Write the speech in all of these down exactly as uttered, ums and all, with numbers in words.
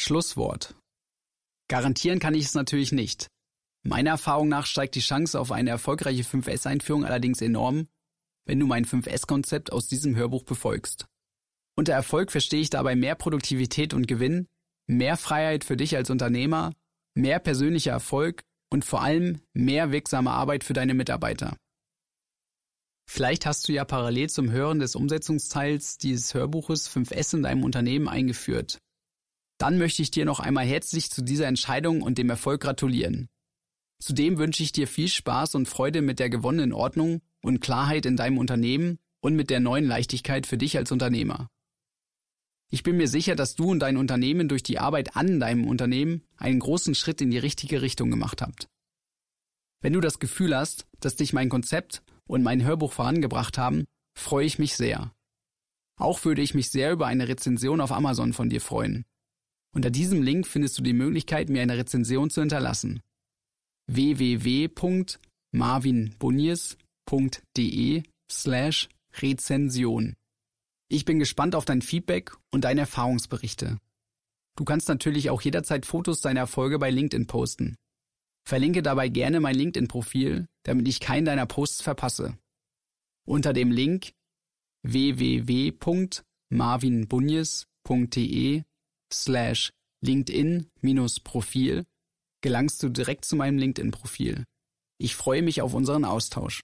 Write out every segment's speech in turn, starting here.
Schlusswort. Garantieren kann ich es natürlich nicht. Meiner Erfahrung nach steigt die Chance auf eine erfolgreiche fünf S-Einführung allerdings enorm, wenn du mein fünf S-Konzept aus diesem Hörbuch befolgst. Unter Erfolg verstehe ich dabei mehr Produktivität und Gewinn, mehr Freiheit für dich als Unternehmer, mehr persönlicher Erfolg und vor allem mehr wirksame Arbeit für deine Mitarbeiter. Vielleicht hast du ja parallel zum Hören des Umsetzungsteils dieses Hörbuches fünf S in deinem Unternehmen eingeführt. Dann möchte ich dir noch einmal herzlich zu dieser Entscheidung und dem Erfolg gratulieren. Zudem wünsche ich dir viel Spaß und Freude mit der gewonnenen Ordnung und Klarheit in deinem Unternehmen und mit der neuen Leichtigkeit für dich als Unternehmer. Ich bin mir sicher, dass du und dein Unternehmen durch die Arbeit an deinem Unternehmen einen großen Schritt in die richtige Richtung gemacht habt. Wenn du das Gefühl hast, dass dich mein Konzept und mein Hörbuch vorangebracht haben, freue ich mich sehr. Auch würde ich mich sehr über eine Rezension auf Amazon von dir freuen. Unter diesem Link findest du die Möglichkeit, mir eine Rezension zu hinterlassen. w w w punkt marvinbunies punkt d e slash Rezension. Ich bin gespannt auf dein Feedback und deine Erfahrungsberichte. Du kannst natürlich auch jederzeit Fotos deiner Erfolge bei LinkedIn posten. Verlinke dabei gerne mein LinkedIn-Profil, damit ich keinen deiner Posts verpasse. Unter dem Link w w w punkt marvinbunies punkt d e slash LinkedIn-Profil gelangst du direkt zu meinem LinkedIn-Profil. Ich freue mich auf unseren Austausch.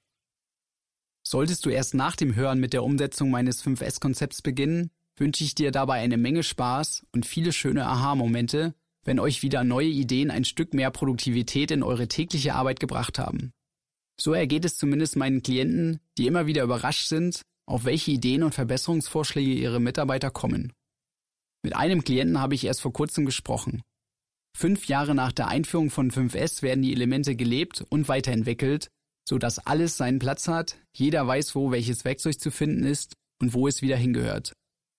Solltest du erst nach dem Hören mit der Umsetzung meines fünf S-Konzepts beginnen, wünsche ich dir dabei eine Menge Spaß und viele schöne Aha-Momente, wenn euch wieder neue Ideen ein Stück mehr Produktivität in eure tägliche Arbeit gebracht haben. So ergeht es zumindest meinen Klienten, die immer wieder überrascht sind, auf welche Ideen und Verbesserungsvorschläge ihre Mitarbeiter kommen. Mit einem Klienten habe ich erst vor kurzem gesprochen. Fünf Jahre nach der Einführung von fünf S werden die Elemente gelebt und weiterentwickelt, sodass alles seinen Platz hat, jeder weiß, wo welches Werkzeug zu finden ist und wo es wieder hingehört.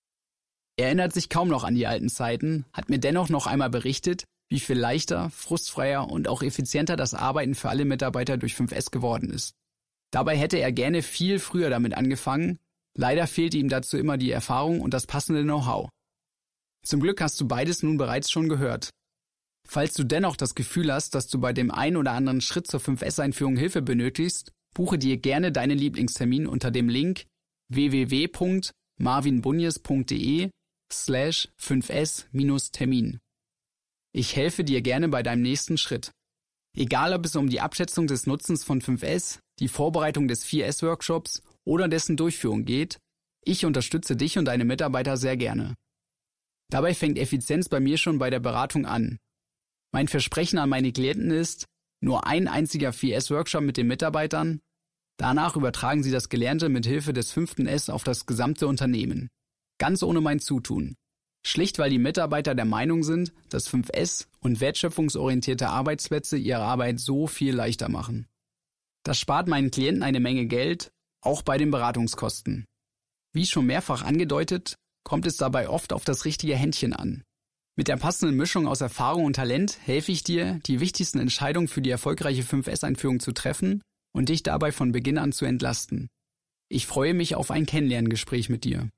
Er erinnert sich kaum noch an die alten Zeiten, hat mir dennoch noch einmal berichtet, wie viel leichter, frustfreier und auch effizienter das Arbeiten für alle Mitarbeiter durch fünf S geworden ist. Dabei hätte er gerne viel früher damit angefangen, leider fehlte ihm dazu immer die Erfahrung und das passende Know-how. Zum Glück hast du beides nun bereits schon gehört. Falls du dennoch das Gefühl hast, dass du bei dem einen oder anderen Schritt zur fünf S-Einführung Hilfe benötigst, buche dir gerne deinen Lieblingstermin unter dem Link w w w punkt marvinbunies punkt d e slash fünf S Termin. Ich helfe dir gerne bei deinem nächsten Schritt. Egal, ob es um die Abschätzung des Nutzens von fünf S, die Vorbereitung des vier S-Workshops oder dessen Durchführung geht, ich unterstütze dich und deine Mitarbeiter sehr gerne. Dabei fängt Effizienz bei mir schon bei der Beratung an. Mein Versprechen an meine Klienten ist, nur ein einziger vier S-Workshop mit den Mitarbeitern, danach übertragen sie das Gelernte mit Hilfe des fünften S auf das gesamte Unternehmen. Ganz ohne mein Zutun. Schlicht weil die Mitarbeiter der Meinung sind, dass fünf S und wertschöpfungsorientierte Arbeitsplätze ihre Arbeit so viel leichter machen. Das spart meinen Klienten eine Menge Geld, auch bei den Beratungskosten. Wie schon mehrfach angedeutet, kommt es dabei oft auf das richtige Händchen an. Mit der passenden Mischung aus Erfahrung und Talent helfe ich dir, die wichtigsten Entscheidungen für die erfolgreiche fünf S-Einführung zu treffen und dich dabei von Beginn an zu entlasten. Ich freue mich auf ein Kennenlerngespräch mit dir.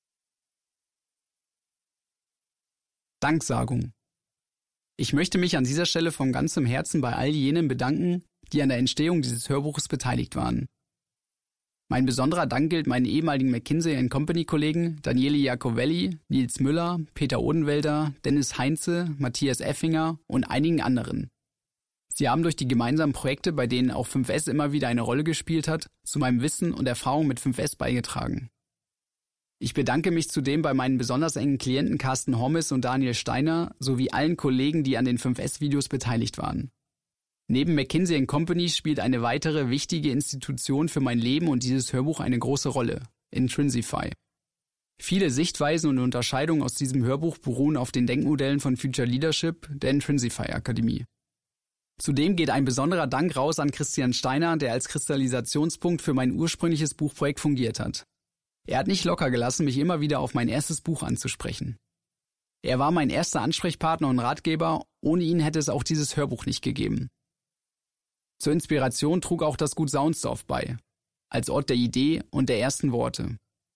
Danksagung. Ich möchte mich an dieser Stelle von ganzem Herzen bei all jenen bedanken, die an der Entstehung dieses Hörbuches beteiligt waren. Mein besonderer Dank gilt meinen ehemaligen McKinsey and Company-Kollegen Daniele Iacovelli, Nils Müller, Peter Odenwälder, Dennis Heinze, Matthias Effinger und einigen anderen. Sie haben durch die gemeinsamen Projekte, bei denen auch fünf S immer wieder eine Rolle gespielt hat, zu meinem Wissen und Erfahrung mit fünf S beigetragen. Ich bedanke mich zudem bei meinen besonders engen Klienten Carsten Hommes und Daniel Steiner sowie allen Kollegen, die an den fünf S-Videos beteiligt waren. Neben McKinsey and Company spielt eine weitere wichtige Institution für mein Leben und dieses Hörbuch eine große Rolle, Intrinsify. Viele Sichtweisen und Unterscheidungen aus diesem Hörbuch beruhen auf den Denkmodellen von Future Leadership der Intrinsify Akademie. Zudem geht ein besonderer Dank raus an Christian Steiner, der als Kristallisationspunkt für mein ursprüngliches Buchprojekt fungiert hat. Er hat nicht locker gelassen, mich immer wieder auf mein erstes Buch anzusprechen. Er war mein erster Ansprechpartner und Ratgeber, ohne ihn hätte es auch dieses Hörbuch nicht gegeben. Zur Inspiration trug auch das Gut Saunsdorf bei, als Ort der Idee und der ersten Worte.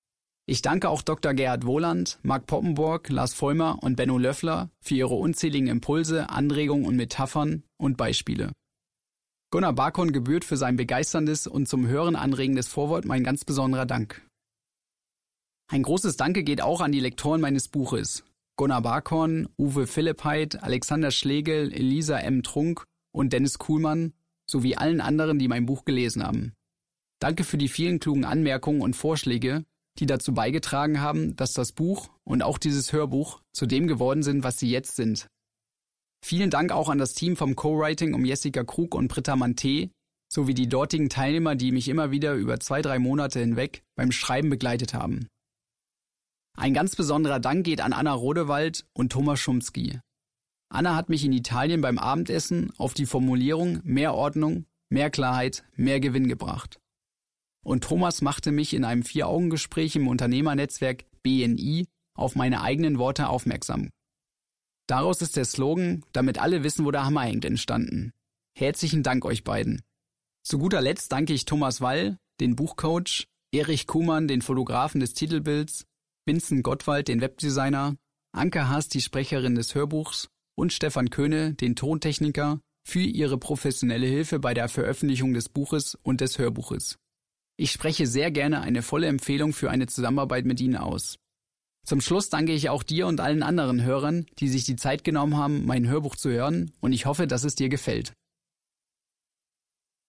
Ich danke auch Doktor Gerhard Wohland, Marc Poppenborg, Lars Vollmer und Benno Löffler für ihre unzähligen Impulse, Anregungen und Metaphern und Beispiele. Gunnar Bacon gebührt für sein begeisterndes und zum Hören anregendes Vorwort mein ganz besonderer Dank. Ein großes Danke geht auch an die Lektoren meines Buches. Gunnar Bacon, Uwe Philippheit, Alexander Schlegel, Elisa M. Trunk und Dennis Kuhlmann sowie allen anderen, die mein Buch gelesen haben. Danke für die vielen klugen Anmerkungen und Vorschläge, die dazu beigetragen haben, dass das Buch und auch dieses Hörbuch zu dem geworden sind, was sie jetzt sind. Vielen Dank auch an das Team vom Co-Writing um Jessica Krug und Britta Manté sowie die dortigen Teilnehmer, die mich immer wieder über zwei, drei Monate hinweg beim Schreiben begleitet haben. Ein ganz besonderer Dank geht an Anna Rodewald und Thomas Schumski. Anna hat mich in Italien beim Abendessen auf die Formulierung mehr Ordnung, mehr Klarheit, mehr Gewinn gebracht. Und Thomas machte mich in einem Vier-Augen-Gespräch im Unternehmernetzwerk B N I auf meine eigenen Worte aufmerksam. Daraus ist der Slogan, damit alle wissen, wo der Hammer hängt, entstanden. Herzlichen Dank euch beiden. Zu guter Letzt danke ich Thomas Wall, den Buchcoach, Erich Kuhmann, den Fotografen des Titelbilds, Vincent Gottwald, den Webdesigner, Anke Haas, die Sprecherin des Hörbuchs und Stefan Köhne, den Tontechniker, für ihre professionelle Hilfe bei der Veröffentlichung des Buches und des Hörbuches. Ich spreche sehr gerne eine volle Empfehlung für eine Zusammenarbeit mit Ihnen aus. Zum Schluss danke ich auch dir und allen anderen Hörern, die sich die Zeit genommen haben, mein Hörbuch zu hören, und ich hoffe, dass es dir gefällt.